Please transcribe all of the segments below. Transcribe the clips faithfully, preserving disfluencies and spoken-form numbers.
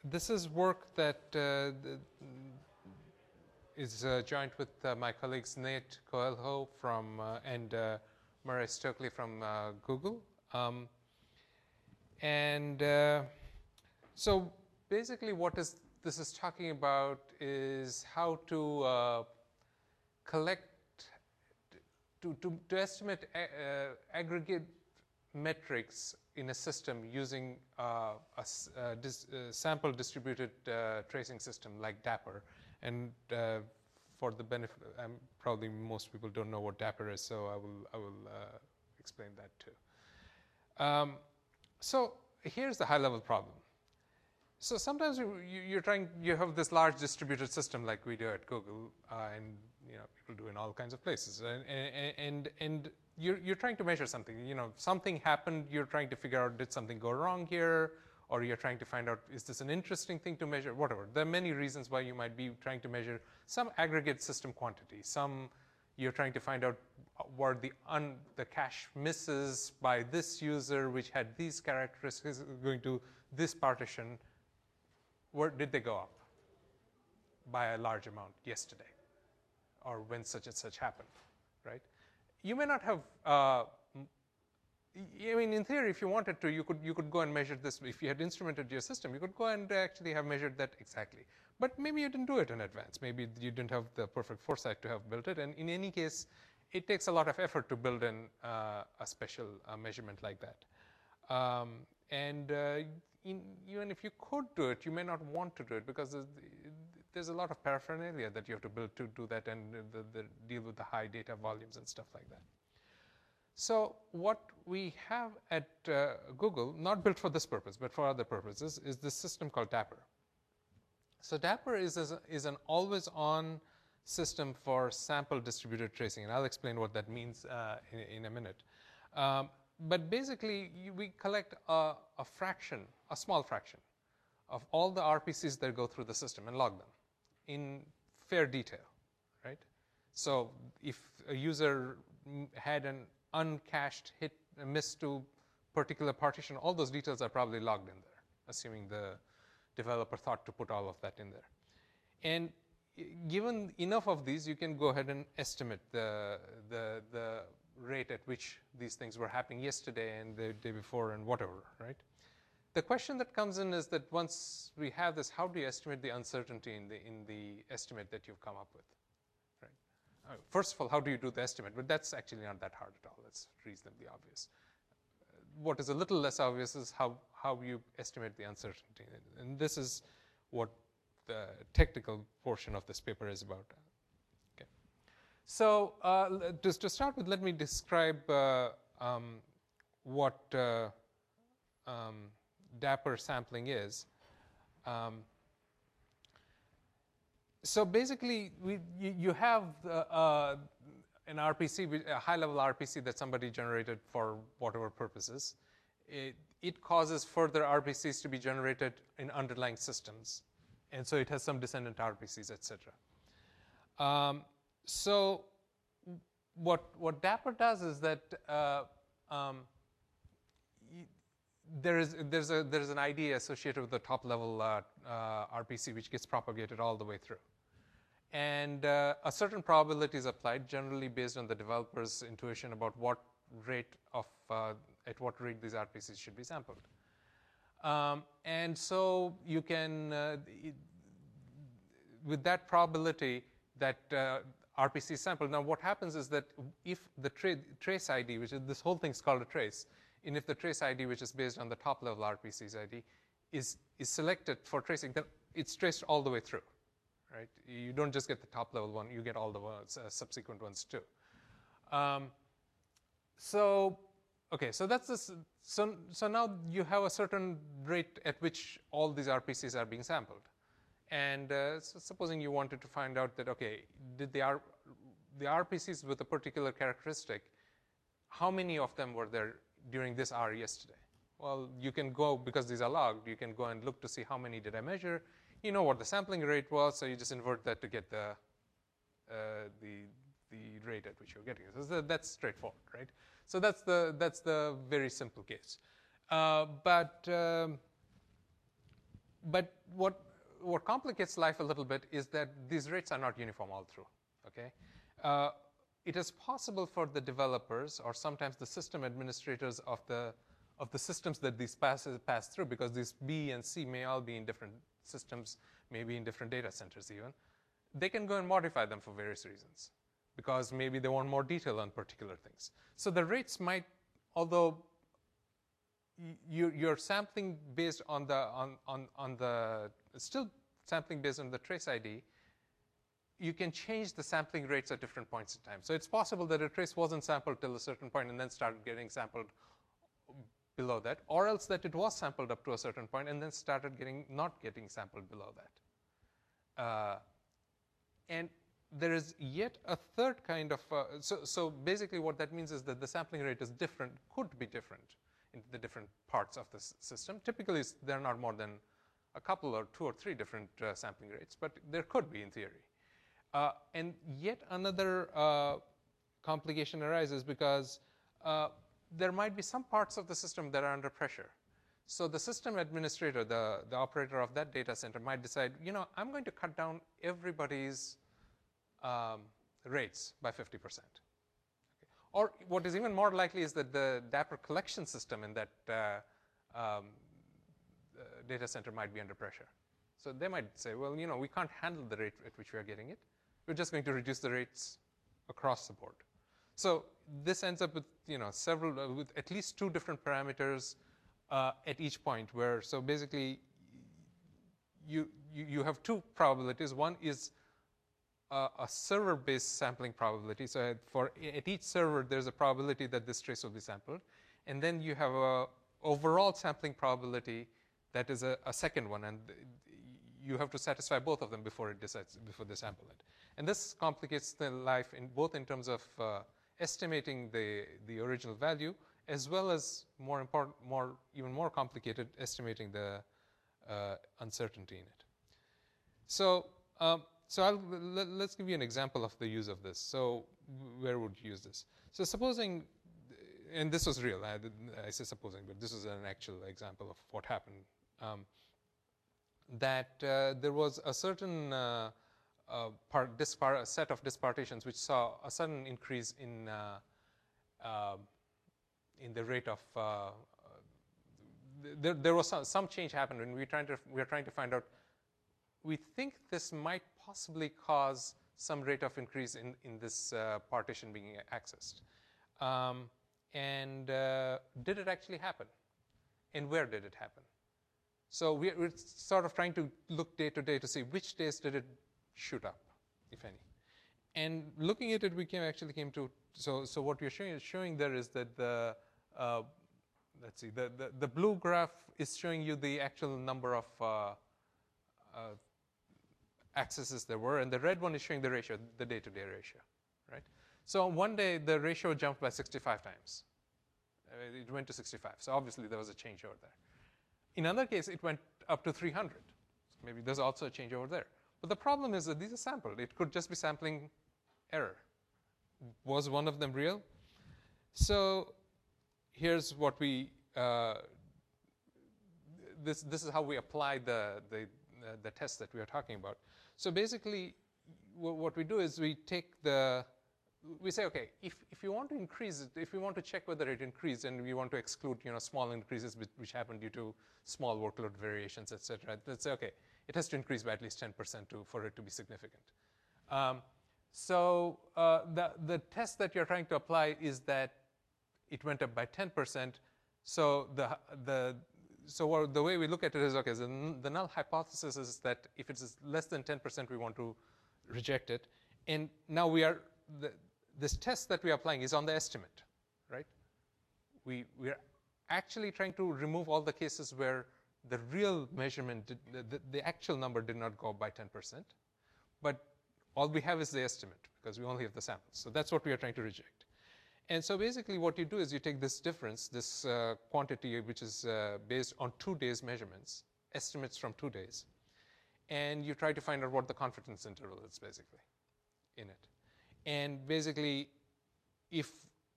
this is work that uh, the, is uh, joint with uh, my colleagues Nate Coelho from uh, and uh, Murray Stokely from uh, Google. Um, and uh, so basically what is this is talking about is how to uh, collect, to, to, to estimate a, uh, aggregate metrics in a system using uh, a, a dis, uh, sample distributed uh, tracing system like Dapper. And uh, for the benefit, um, probably most people don't know what Dapper is, so I will, I will uh, explain that too. Um, so here's the high-level problem. So sometimes you, you're trying, you have this large distributed system like we do at Google, uh, and you know people do in all kinds of places, and and and, and you're, you're trying to measure something. You know, something happened. You're trying to figure out, did something go wrong here, or you're trying to find out, is this an interesting thing to measure? Whatever. There are many reasons why you might be trying to measure some aggregate system quantity. Some you're trying to find out were the un, the cache misses by this user, which had these characteristics, going to this partition. Where did they go up by a large amount yesterday, or when such and such happened, right? You may not have. Uh, I mean, in theory, if you wanted to, you could you could go and measure this. If you had instrumented your system, you could go and actually have measured that exactly. But maybe you didn't do it in advance. Maybe you didn't have the perfect foresight to have built it. And in any case, it takes a lot of effort to build in uh, a special uh, measurement like that. Um, and uh, in, even if you could do it, you may not want to do it because there's, there's a lot of paraphernalia that you have to build to do that, and the, the deal with the high data volumes and stuff like that. So what we have at uh, Google, not built for this purpose, but for other purposes, is this system called Dapper. So Dapper is, is, is an always-on system for sample distributed tracing, and I'll explain what that means uh, in, in a minute. Um, but basically, you, we collect a, a fraction, a small fraction, of all the R P Cs that go through the system and log them in fair detail, right? So if a user had an uncached hit, a miss to particular partition, all those details are probably logged in there, assuming the developer thought to put all of that in there. And given enough of these, you can go ahead and estimate the, the, the rate at which these things were happening yesterday and the day before and whatever, right? The question that comes in is that once we have this, how do you estimate the uncertainty in the, in the estimate that you've come up with, right? Uh, first of all, how do you do the estimate? But that's actually not that hard at all. It's reasonably obvious. Uh, what is a little less obvious is how, how you estimate the uncertainty. And this is what the technical portion of this paper is about. Okay. So uh, just to start with, let me describe uh, um, what uh, um, Dapper sampling is. Um, so basically, we, you, you have uh, uh, an R P C, a high-level R P C that somebody generated for whatever purposes. It, it causes further R P Cs to be generated in underlying systems. And so it has some descendant R P Cs, et cetera. Um, so what, what Dapper does is that uh, um, there is there's a there's an I D associated with the top level uh, uh, R P C which gets propagated all the way through, and uh, a certain probability is applied, generally based on the developer's intuition about what rate of uh, at what rate these R P Cs should be sampled. Um, and so you can, uh, it, with that probability that uh, R P C sampled. Now what happens is that if the tra trace I D, which is this whole thing's called a trace, and if the trace I D, which is based on the top level R P C's I D, is, is selected for tracing, then it's traced all the way through, right? You don't just get the top level one, you get all the ones, uh, subsequent ones too. Um, so, okay, so that's this, so, so now you have a certain rate at which all these R P Cs are being sampled. And uh, so supposing you wanted to find out that, okay, did the, R, the R P Cs with a particular characteristic, how many of them were there during this hour yesterday? Well, you can go, because these are logged, you can go and look to see how many did I measure. You know what the sampling rate was, so you just invert that to get the, uh, the, the rate at which you're getting it. So that's straightforward, right? So that's the, that's the very simple case. Uh, but um, but what, what complicates life a little bit is that these rates are not uniform all through, okay? Uh, it is possible for the developers or sometimes the system administrators of the, of the systems that these passes pass through, because these B and C may all be in different systems, maybe in different data centers even, they can go and modify them for various reasons, because maybe they want more detail on particular things. So the rates might, although you, you're sampling based on the, on, on, on the, still sampling based on the trace I D, you can change the sampling rates at different points in time. So it's possible that a trace wasn't sampled till a certain point and then started getting sampled below that, or else that it was sampled up to a certain point and then started getting, not getting sampled below that. Uh, and there is yet a third kind of, uh, so, so basically what that means is that the sampling rate is different, could be different in the different parts of the system. Typically, there are not more than a couple or two or three different uh, sampling rates, but there could be in theory. Uh, and yet another uh, complication arises because uh, there might be some parts of the system that are under pressure. So the system administrator, the, the operator of that data center might decide, you know, I'm going to cut down everybody's um, rates by fifty percent. Okay. Or what is even more likely is that the Dapper collection system in that uh, um, uh, data center might be under pressure. So they might say, well, you know, we can't handle the rate at which we are getting it. We're just going to reduce the rates across the board. So this ends up with, you know, several, uh, with at least two different parameters uh, at each point where, so basically you, you, you have two probabilities. One is uh, a server-based sampling probability. So for at each server, there's a probability that this trace will be sampled. And then you have a overall sampling probability that is a, a second one. And you have to satisfy both of them before it decides, before they sample it. And this complicates the life in both in terms of uh, estimating the, the original value, as well as more important, more, even more complicated, estimating the uh, uncertainty in it. So, um, so I'll, let, let's give you an example of the use of this. So where would you use this? So supposing, and this was real, I, I say supposing, but this is an actual example of what happened. Um, that uh, there was a certain uh, uh, part, dispar set of dispartitions which saw a sudden increase in uh, uh, in the rate of uh, there, there was some, some change happened when we trying to we are trying to find out. We think this might possibly cause some rate of increase in in this uh, partition being accessed, um, and uh, did it actually happen? And where did it happen? So we're, we're sort of trying to look day to day to see which days did it shoot up, if any. And looking at it, we came actually came to, so, so what we're showing, showing there is that the, uh, let's see, the, the, the blue graph is showing you the actual number of uh, uh, accesses there were, and the red one is showing the ratio, the day-to-day ratio, right? So one day, the ratio jumped by sixty-five times. Uh, it went to sixty-five, so obviously there was a change over there. In another case, it went up to three hundred. So maybe there's also a change over there. But the problem is that these are sampled. It could just be sampling error. Was one of them real? So here's what we, uh, this, this is how we apply the, the, uh, the test that we are talking about. So basically, what we do is we take the, we say, okay, if, if you want to increase it, if we want to check whether it increased and we want to exclude, you know, small increases which happen due to small workload variations, et cetera, let's say, okay, it has to increase by at least ten percent to, for it to be significant. Um, so uh, the, the test that you're trying to apply is that it went up by ten percent. So the, the, so what, the way we look at it is, okay, so the null hypothesis is that if it's less than ten percent, we want to reject it. And now we are, the, this test that we are applying is on the estimate, right? We, we are actually trying to remove all the cases where the real measurement, did, the, the actual number did not go up by ten percent. But all we have is the estimate because we only have the samples. So that's what we are trying to reject. And so basically what you do is you take this difference, this uh, quantity which is uh, based on two days measurements, estimates from two days, and you try to find out what the confidence interval is basically in it. And basically, if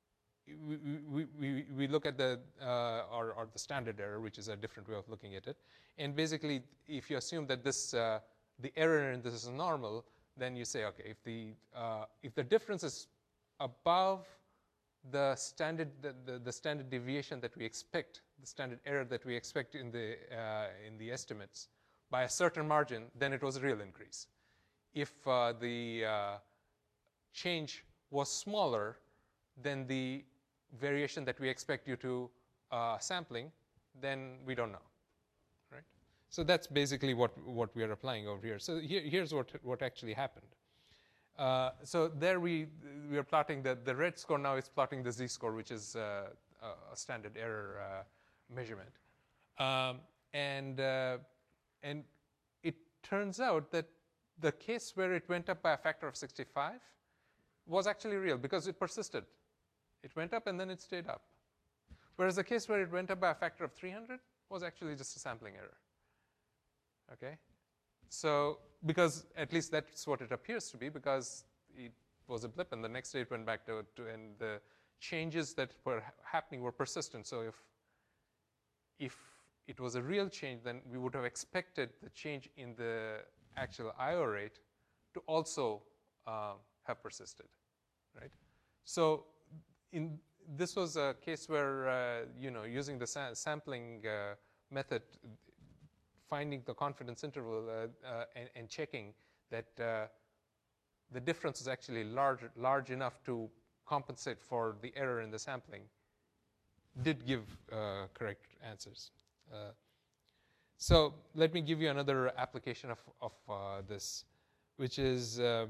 we, we, we, we look at the, uh, or, or the standard error, which is a different way of looking at it. And basically, if you assume that this, uh, the error in this is normal, then you say, okay, if the, uh, if the difference is above the standard, the, the, the standard deviation that we expect, the standard error that we expect in the, uh, in the estimates by a certain margin, then it was a real increase. If uh, the uh, change was smaller than the variation that we expect due to uh, sampling, then we don't know, right? So that's basically what, what we are applying over here. So here, here's what, what actually happened. Uh, so there we, we are plotting the, the red score now is plotting the z-score, which is uh, a standard error uh, measurement. Um, and, uh, and it turns out that the case where it went up by a factor of sixty-five was actually real because it persisted. It went up and then it stayed up. Whereas the case where it went up by a factor of three hundred was actually just a sampling error. Okay? So, because at least that's what it appears to be, because it was a blip and the next day it went back to, to and the changes that were ha happening were persistent. So if, if it was a real change, then we would have expected the change in the actual I O rate to also uh, have persisted, right? So in, this was a case where, uh, you know, using the sa sampling uh, method, finding the confidence interval uh, uh, and, and checking that uh, the difference is actually large, large enough to compensate for the error in the sampling did give uh, correct answers. Uh, so let me give you another application of, of uh, this, which is um,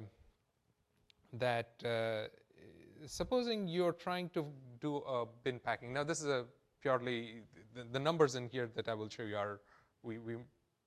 that uh, supposing you're trying to do a bin packing. Now this is a purely, the, the numbers in here that I will show you are, we, we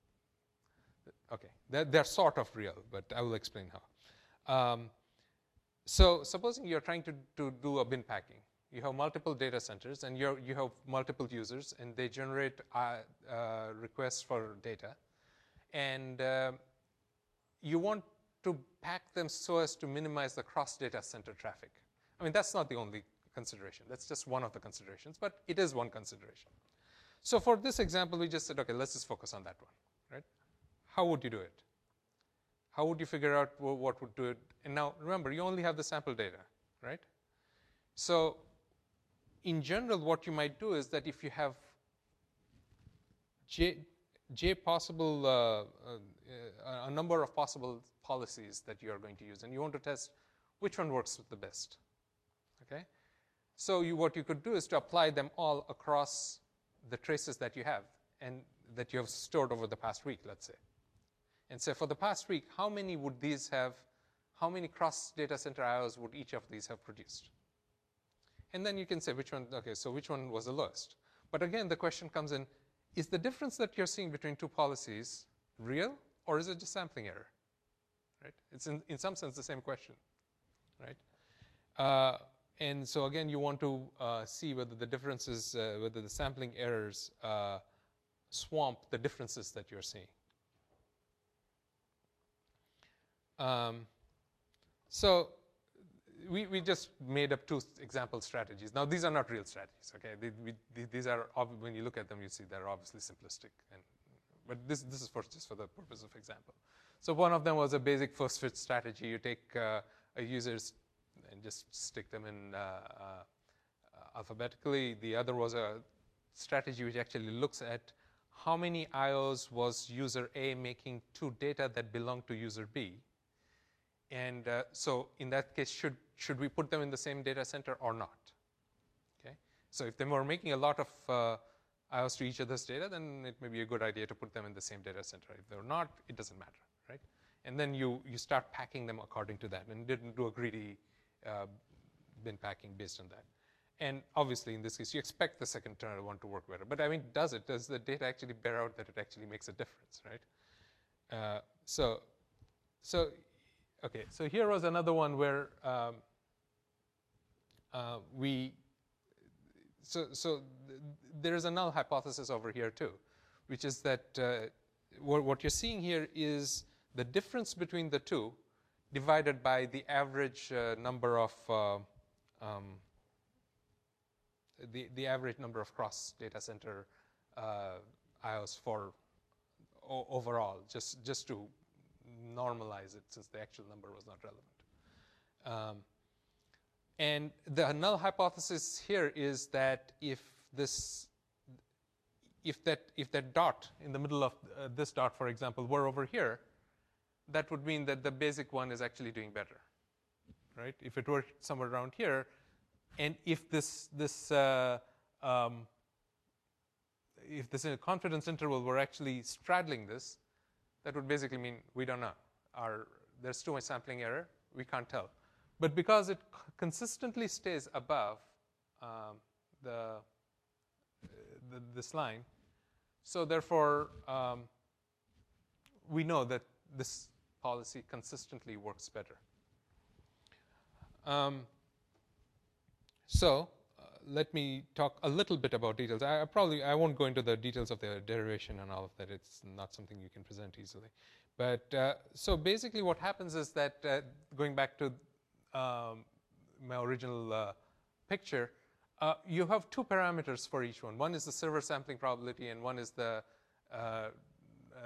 okay, they're, they're sort of real, but I will explain how. Um, so supposing you're trying to, to do a bin packing. You have multiple data centers and you're, you have multiple users and they generate uh, uh, requests for data. And uh, you want to pack them so as to minimize the cross data center traffic. I mean, that's not the only consideration. That's just one of the considerations, but it is one consideration. So for this example, we just said, okay, let's just focus on that one, right? How would you do it? How would you figure out what would do it? And now, remember, you only have the sample data, right? So in general, what you might do is that if you have j, j possible, uh, uh, a number of possible policies that you are going to use, and you want to test which one works the best, okay? So you, what you could do is to apply them all across the traces that you have and that you have stored over the past week, let's say. And say for the past week, how many would these have, how many cross data center I Os would each of these have produced? And then you can say which one, okay, so which one was the lowest? But again, the question comes in, is the difference that you're seeing between two policies real or is it just sampling error, right? It's in, in some sense the same question, right? Uh, and so again, you want to uh, see whether the differences, uh, whether the sampling errors uh, swamp the differences that you're seeing. Um, so we, we just made up two example strategies. Now, these are not real strategies, okay? They, we, these are, when you look at them, you see they're obviously simplistic. And, but this, this is for, just for the purpose of example. So one of them was a basic first fit strategy. You take uh, a users and just stick them in uh, uh, alphabetically. The other was a strategy which actually looks at how many I Os was user A making to data that belong to user B. And uh, so in that case, should, should we put them in the same data center or not? Okay. So if they were making a lot of uh, I Os to each other's data, then it may be a good idea to put them in the same data center. If they're not, it doesn't matter, right? And then you, you start packing them according to that and didn't do a greedy uh, bin packing based on that. And obviously, in this case, you expect the second one to work better. But I mean, does it? Does the data actually bear out that it actually makes a difference, right? Uh, so, so, okay. So here was another one where um, uh, we. So, so th there is a null hypothesis over here too, which is that uh, what, what you're seeing here is the difference between the two divided by the average uh, number of. Uh, um, the, the average number of cross data center uh, I Os for o overall, just, just to normalize it since the actual number was not relevant. Um, and the null hypothesis here is that if this, if that, if that dot in the middle of uh, this dot, for example, were over here, that would mean that the basic one is actually doing better, right? If it were somewhere around here, and if this, this uh, um, if this confidence interval were actually straddling this, that would basically mean we don't know. Our, there's too much sampling error. We can't tell. But because it consistently stays above um, the, the this line, so therefore um, we know that this policy consistently works better. Um, so uh, let me talk a little bit about details. I, I probably I won't go into the details of the derivation and all of that. It's not something you can present easily. But uh, so basically, what happens is that uh, going back to um, my original uh, picture, uh, you have two parameters for each one. One is the server sampling probability, and one is the uh, uh,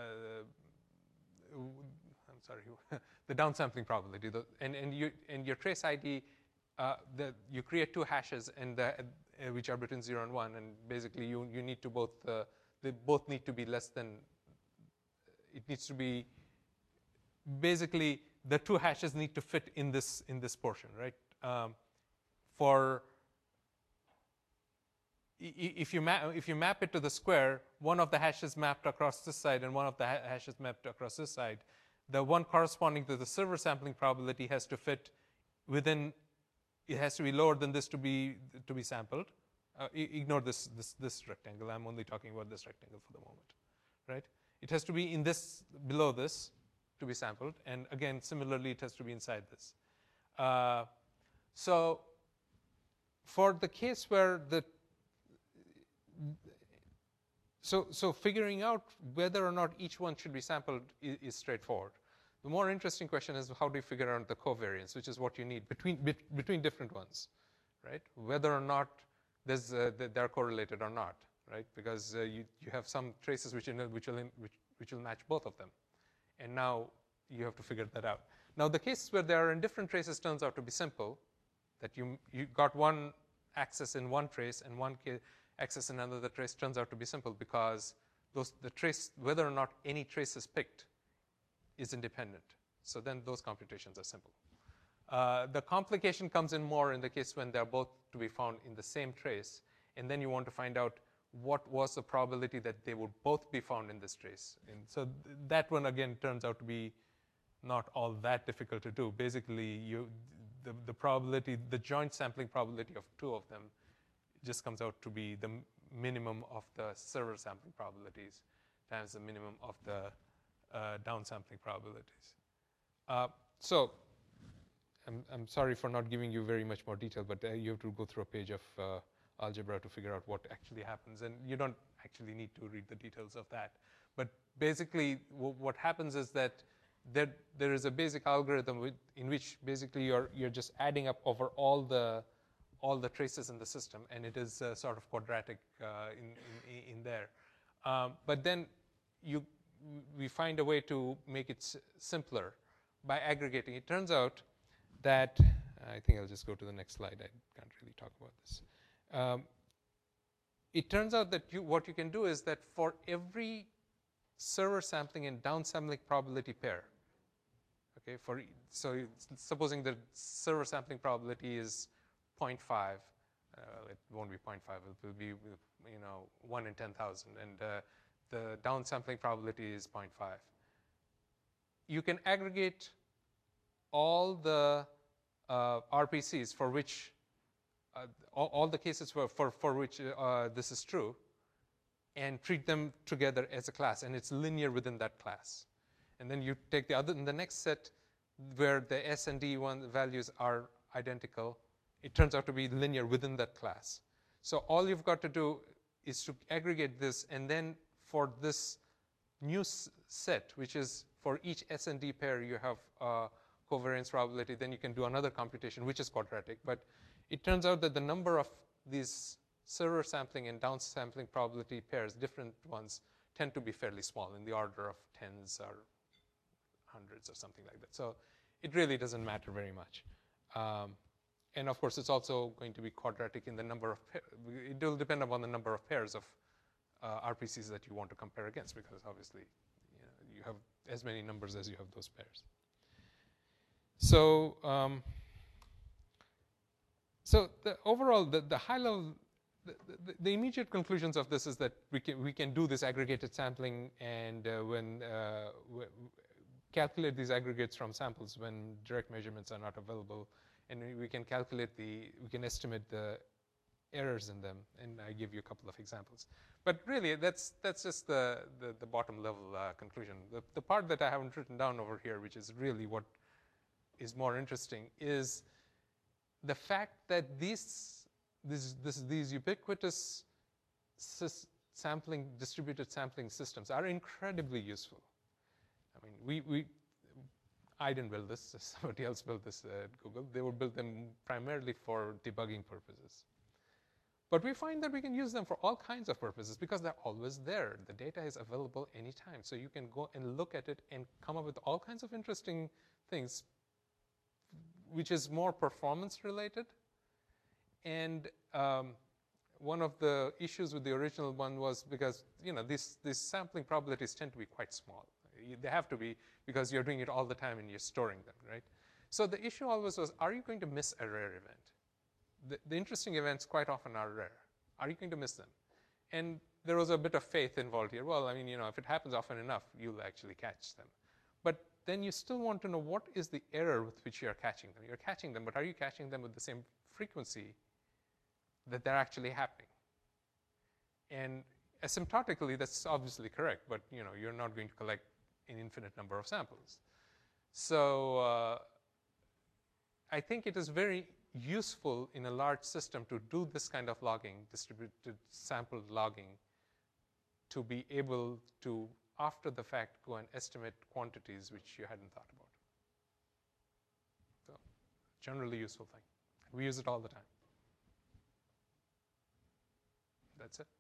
I'm sorry, the downsampling probability. The, and and you and your trace I D, uh, the, you create two hashes, and the, uh, which are between zero and one, and basically you you need to both uh, they both need to be less than. It needs to be basically the two hashes need to fit in this in this portion, right? Um, for if you map if you map it to the square, one of the hashes mapped across this side and one of the ha hashes mapped across this side. The one corresponding to the server sampling probability has to fit within. It has to be lower than this to be to be sampled. Uh, ignore this this this rectangle. I'm only talking about this rectangle for the moment, right? It has to be in this below this to be sampled, and again, similarly, it has to be inside this. Uh, so, for the case where the so so figuring out whether or not each one should be sampled is, is straightforward. The more interesting question is how do you figure out the covariance, which is what you need between be, between different ones, right? Whether or not there's uh, they're correlated or not, right? Because uh, you you have some traces which in, which will in, which which will match both of them. And now you have to figure that out. Now, the cases where there are in different traces turns out to be simple, that you, you got one axis in one trace and one axis in another trace turns out to be simple because those, the trace, whether or not any trace is picked is independent. So then those computations are simple. Uh, the complication comes in more in the case when they're both to be found in the same trace, and then you want to find out what was the probability that they would both be found in this trace. And so th that one, again, turns out to be not all that difficult to do. Basically, you, the, the probability, the joint sampling probability of two of them just comes out to be the minimum of the server sampling probabilities times the minimum of the uh, downsampling probabilities. Uh, so I'm, I'm sorry for not giving you very much more detail, but uh, you have to go through a page of uh, algebra to figure out what actually happens. And you don't actually need to read the details of that. But basically, w what happens is that there, there is a basic algorithm with, in which basically you're, you're just adding up over all the, all the traces in the system. And it is uh, sort of quadratic uh, in, in, in there. Um, but then you, we find a way to make it s simpler by aggregating. It turns out that, I think I'll just go to the next slide. I can't really talk about this. Um, it turns out that you, what you can do is that for every server sampling and downsampling probability pair, okay, for so supposing the server sampling probability is zero point five, uh, it won't be zero point five, it will be, you know, one in ten thousand, and uh, the downsampling probability is zero point five. You can aggregate all the uh, R P Cs for which Uh, all, all the cases for, for, for which uh, this is true, and treat them together as a class, and it's linear within that class. And then you take the other, in the next set, where the S and D one values are identical, it turns out to be linear within that class. So all you've got to do is to aggregate this, and then for this new set, which is for each S and D pair, you have uh, covariance probability, then you can do another computation, which is quadratic. But it turns out that the number of these server sampling and downsampling probability pairs, different ones, tend to be fairly small, in the order of tens or hundreds or something like that. So it really doesn't matter very much. Um, and of course, it's also going to be quadratic in the number of pairs. It will depend upon the number of pairs of uh, R P Cs that you want to compare against, because obviously, you know, you have as many numbers as you have those pairs. So, um, so the overall, the, the high level, the, the, the immediate conclusions of this is that we can we can do this aggregated sampling, and uh, when uh, calculate these aggregates from samples when direct measurements are not available, and we can calculate the, we can estimate the errors in them, and I give you a couple of examples. But really, that's that's just the the, the bottom level uh, conclusion. The, the part that I haven't written down over here, which is really what is more interesting, is the fact that these this, this, these ubiquitous sampling, distributed sampling systems are incredibly useful. I mean, we, we, I didn't build this, somebody else built this at Google. They would build them primarily for debugging purposes. But we find that we can use them for all kinds of purposes because they're always there. The data is available anytime. So you can go and look at it and come up with all kinds of interesting things, which is more performance related. And um, one of the issues with the original one was because, you know, these, these sampling probabilities tend to be quite small. They have to be because you're doing it all the time and you're storing them, right? So the issue always was, are you going to miss a rare event? The, the interesting events quite often are rare. Are you going to miss them? And there was a bit of faith involved here. Well, I mean, you know, if it happens often enough, you'll actually catch them. But then you still want to know what is the error with which you're catching them. You're catching them, but are you catching them with the same frequency that they're actually happening? And asymptotically, that's obviously correct, but you know, you're not going to collect an infinite number of samples. So uh, I think it is very useful in a large system to do this kind of logging, distributed sample logging, to be able to, after the fact, go and estimate quantities which you hadn't thought about. So generally useful thing. We use it all the time. That's it.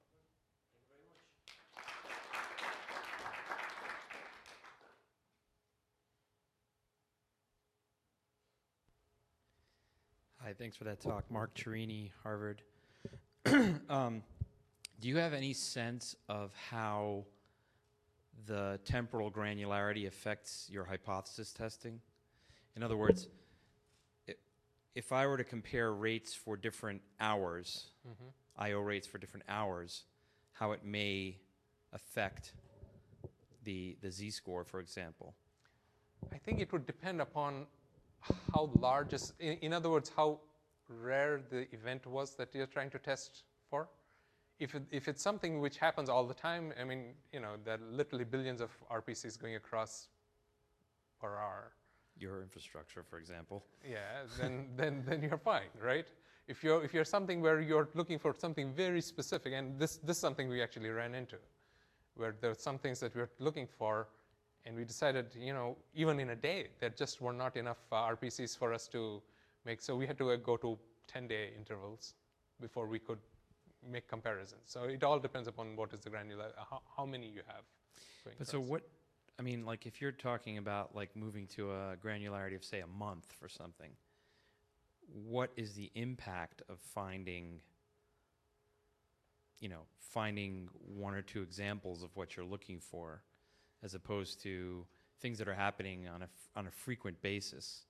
Hi, thanks for that talk. Mark Chiarini, Harvard. um, do you have any sense of how the temporal granularity affects your hypothesis testing? In other words, it, if I were to compare rates for different hours, mm-hmm. I O rates for different hours, how it may affect the, the z-score, for example? I think it would depend upon how large is, in, in other words, how rare the event was that you're trying to test for. If, it, if it's something which happens all the time, I mean, you know, there are literally billions of R P Cs going across per hour. Your infrastructure, for example. Yeah, then, then, then you're fine, right? If you're, if you're something where you're looking for something very specific, and this, this is something we actually ran into, where there are some things that we're looking for, and we decided, you know, even in a day, there just were not enough uh, R P Cs for us to make. So we had to uh, go to ten-day intervals before we could make comparisons. So it all depends upon what is the granular, uh, how, how many you have. But across. So what, I mean, like if you're talking about like moving to a granularity of, say, a month for something, what is the impact of finding, you know, finding one or two examples of what you're looking for, as opposed to things that are happening on a, on a frequent basis?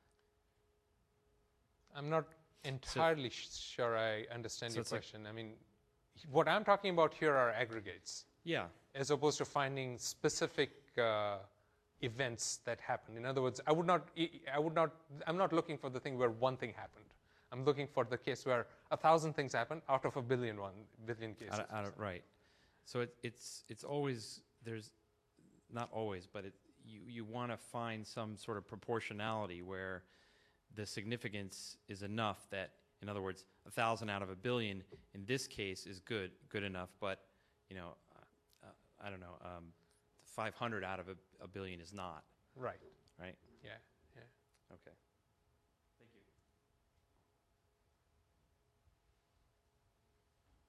I'm not entirely so, sure I understand so your question. Like, I mean, what I'm talking about here are aggregates. Yeah. As opposed to finding specific uh, events that happen. In other words, I would not, I would not, I'm not looking for the thing where one thing happened. I'm looking for the case where a thousand things happen out of a billion one, billion cases. Out of, out of, right. So it, it's, it's always, there's, not always, but it, you, you want to find some sort of proportionality where the significance is enough that, in other words, a thousand out of a billion in this case is good, good enough, but, you know, uh, uh, I don't know, um, five hundred out of a, a billion is not. Right. Right? Yeah, yeah. Okay. Thank you.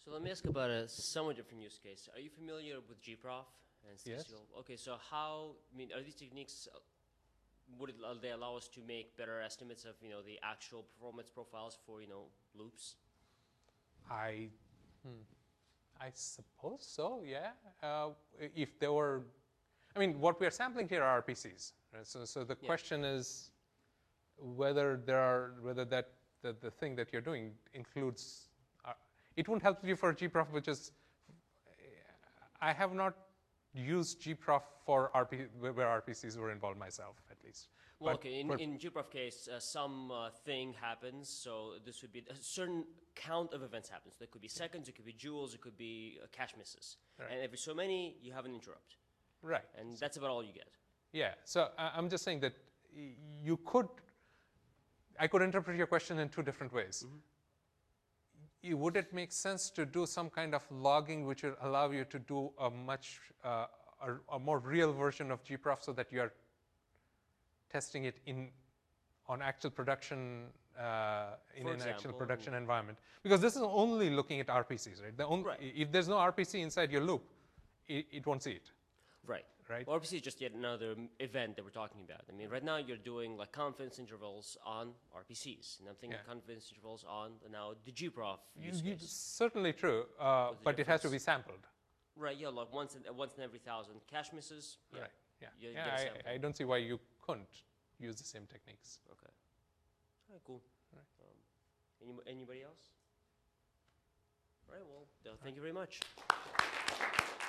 So let me ask about a somewhat different use case. Are you familiar with G Prof and statistical? Yes. Okay, so how, I mean, are these techniques, uh, would it, uh, they allow us to make better estimates of, you know, the actual performance profiles for, you know, loops? I, hmm, I suppose so, yeah. Uh, if there were, I mean, what we are sampling here are R P Cs, right? So, so the yeah. question is whether there are, whether that, the, the thing that you're doing includes, uh, it won't help you for G Prof, which is, I have not used G Prof for R P, where R P Cs were involved myself, at least. Well, but okay, in, in G Prof case, uh, some uh, thing happens, so this would be a certain count of events happens. There could be seconds, it could be joules, it could be uh, cache misses. Right. And every so many, you have an interrupt. Right. And that's about all you get. Yeah, so uh, I'm just saying that you could, I could interpret your question in two different ways. Mm-hmm. Would it make sense to do some kind of logging which would allow you to do a much, uh, a, a more real version of G Prof so that you are testing it in on actual production, uh, in an example, actual production environment? Because this is only looking at R P Cs, right? The only, right. If there's no R P C inside your loop, it, it won't see it. Right. Right. Well, R P C is just yet another event that we're talking about. I mean, right now you're doing like confidence intervals on R P Cs, and I'm thinking yeah. confidence intervals on now the G Prof use you, case. Certainly true, uh, but difference? It has to be sampled. Right. Yeah, like once in, once in every thousand cache misses. Yeah. Right. Yeah. You yeah. I, I don't see why you couldn't use the same techniques. Okay. All right. Cool. All right. Um, any, anybody else? All right. Well, uh, thank you very much.